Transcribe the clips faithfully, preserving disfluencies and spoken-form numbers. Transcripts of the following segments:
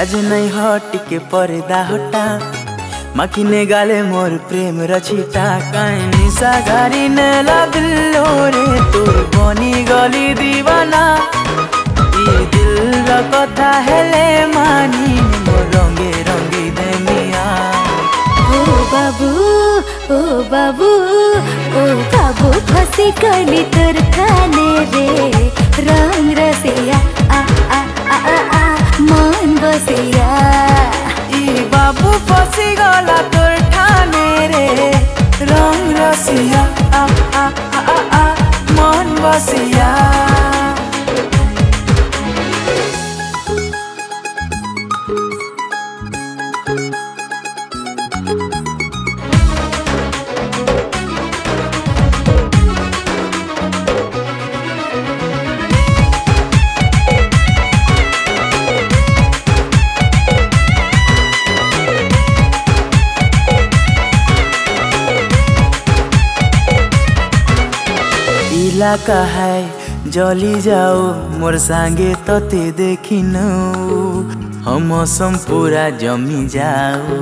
लाज नहीं हट के पर्दा हटा माखिने गाले मोर प्रेम रचिता काई निशा घारी नेला दिलो रे तोर बनी गली दीवाना ई दिल रा कथा हेले मानी मो रंगे रंगी दे मिया। ओ बाबू ओ बाबू ओ बाबू फसी गली तोर खाने रे रंग रसिया आ आ आ आ, आ मन बसिया। ई बाबू फसी गला तोर ठाने रे रंग रसिया आ आ आ आ, आ मन बसिया। इलाका है जली जाओ मोर सांगे तते देखिनो हम मौसम पूरा जमी जाओ।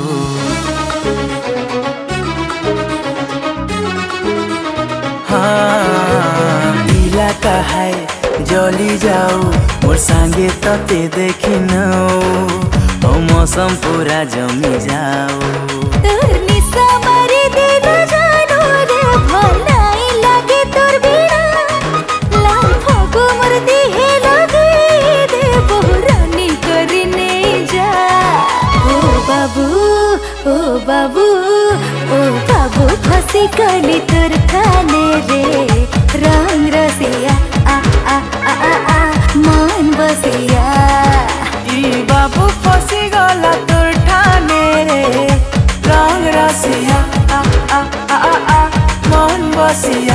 हाँ इलाका है जली जाओ मोर सांगे तते देखिनो हम मौसम पूरा जमी जाओ। तोर निशा मारी देना जानो रे भलाई लागे तोर बिना लाल फागो मर दिहे लागे दे बहुरानी करी नहीं जा। ओ बाबू ओ बाबू ओ बाबू फसी गली तोर खाने रे रंग रसिया आ आ आ आ, आ मन बसिया। ई बाबू फसी गला तोर ठाने रे रंग रसिया आ आ आ आ, आ मन बसिया।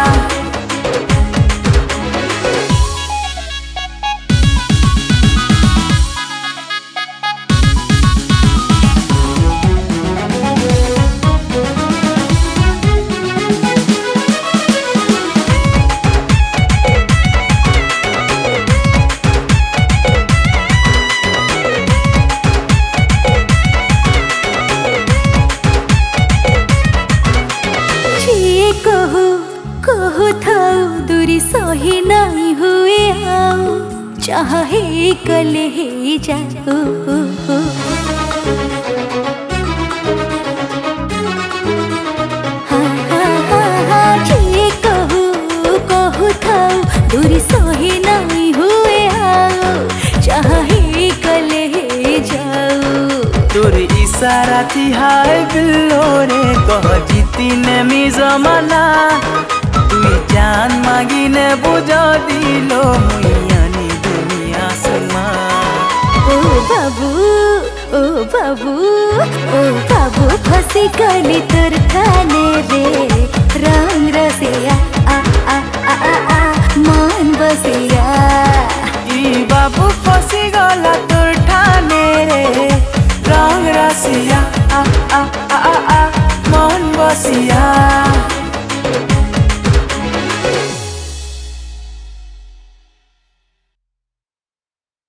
कहू कहू थाऊ दूरी सही नहीं हुए आओ चाहे कले ही जाओ। हाँ हाँ हाँ हाँ जी कहू कहू थाऊ दूरी सही नहीं हुए आओ चाहे कले ही जाओ। तोर इशारा थी हाय बिल्लो रे कह जीती ने मी जमाना तुई जान मांगी ने बुझा दिलो मुइयानी दुनिया समा। ओ बाबू ओ बाबू ओ बाबू फसी गली तोर खाने रे